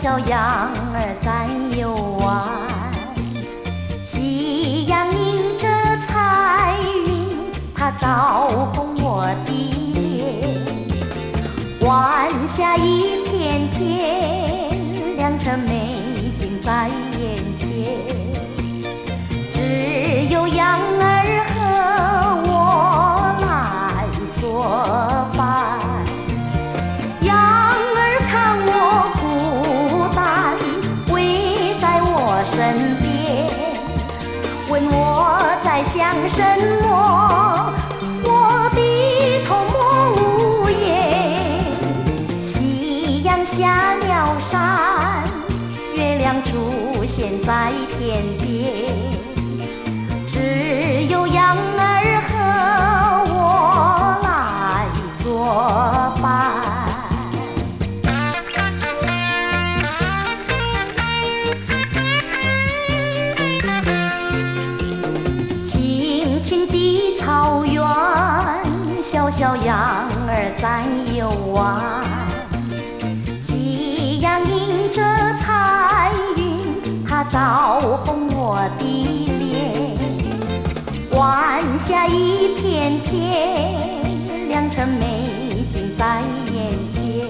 小羊儿在游玩，夕阳迎着彩云，它照红我的脸。晚霞一片片，良辰美景在眼前。只有羊儿和我来作伴。羊儿看我孤单，围在我身边，问我在想什么，我低头默无言。夕阳下了山，月亮出现在天边，只有羊儿和我来作伴。青青的草原，小小羊儿在游玩。夕阳迎着彩云，它照红我的脸。晚霞一片片，良辰美景在眼前。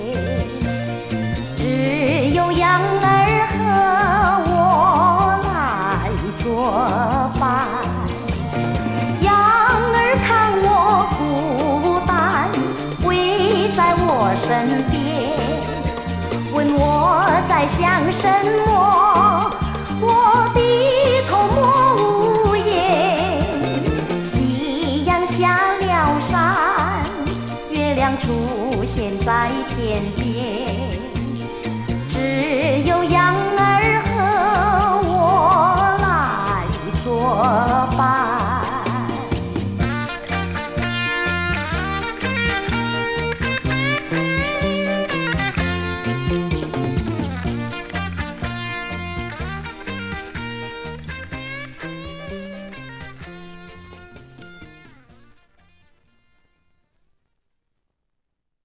只有羊儿和我来作伴。羊儿看我孤单，围在我身边，问我在想什么，我低头默无言。夕阳下了山，月亮出现在天边，